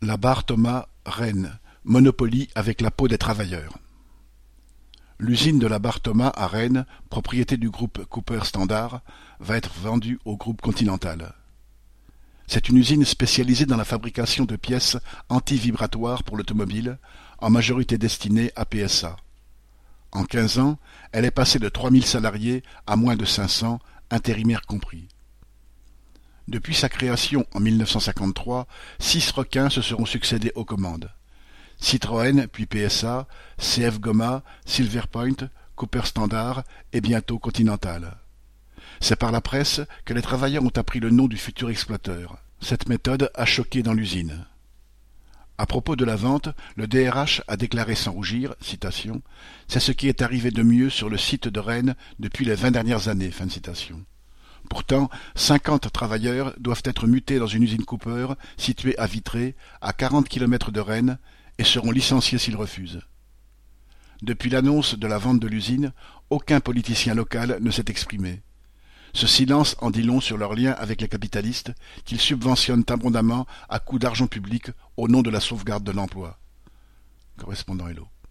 La barre Thomas, Rennes, monopolie avec la peau des travailleurs. L'usine de la barre Thomas à Rennes, propriété du groupe Cooper Standard, va être vendue au groupe Continental. C'est une usine spécialisée dans la fabrication de pièces anti-vibratoires pour l'automobile, en majorité destinées à PSA. En 15 ans, elle est passée de 3000 salariés à moins de 500, intérimaires compris. Depuis sa création en 1953, 6 requins se seront succédés aux commandes. Citroën, puis PSA, CF Goma, Silverpoint, Cooper Standard et bientôt Continental. C'est par la presse que les travailleurs ont appris le nom du futur exploiteur. Cette méthode a choqué dans l'usine. À propos de la vente, le DRH a déclaré sans rougir, citation, « C'est ce qui est arrivé de mieux sur le site de Rennes depuis les 20 dernières années. » Fin de citation. Pourtant, 50 travailleurs doivent être mutés dans une usine Cooper située à Vitré, à 40 km de Rennes, et seront licenciés s'ils refusent. Depuis l'annonce de la vente de l'usine, aucun politicien local ne s'est exprimé. Ce silence en dit long sur leur lien avec les capitalistes qu'ils subventionnent abondamment à coups d'argent public au nom de la sauvegarde de l'emploi. Correspondant Hello.